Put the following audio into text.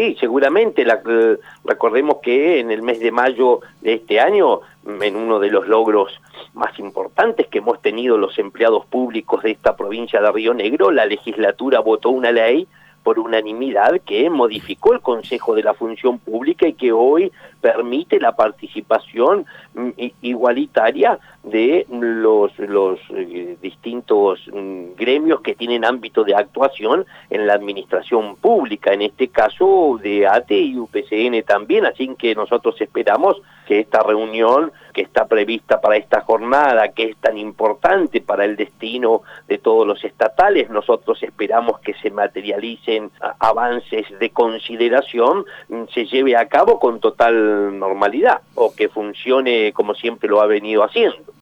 Sí, seguramente. Recordemos que en el mes de mayo de este año, en uno de los logros más importantes que hemos tenido los empleados públicos de esta provincia de Río Negro, la legislatura votó una ley por unanimidad que modificó el Consejo de la Función Pública y que hoy permite la participación igualitaria de los distintos gremios que tienen ámbito de actuación en la administración pública, en este caso de ATE y UPCN también, así que nosotros esperamos que esta reunión que está prevista para esta jornada, que es tan importante para el destino de todos los estatales, nosotros esperamos que se materialicen avances de consideración, se lleve a cabo con total normalidad, o que funcione como siempre lo ha venido haciendo.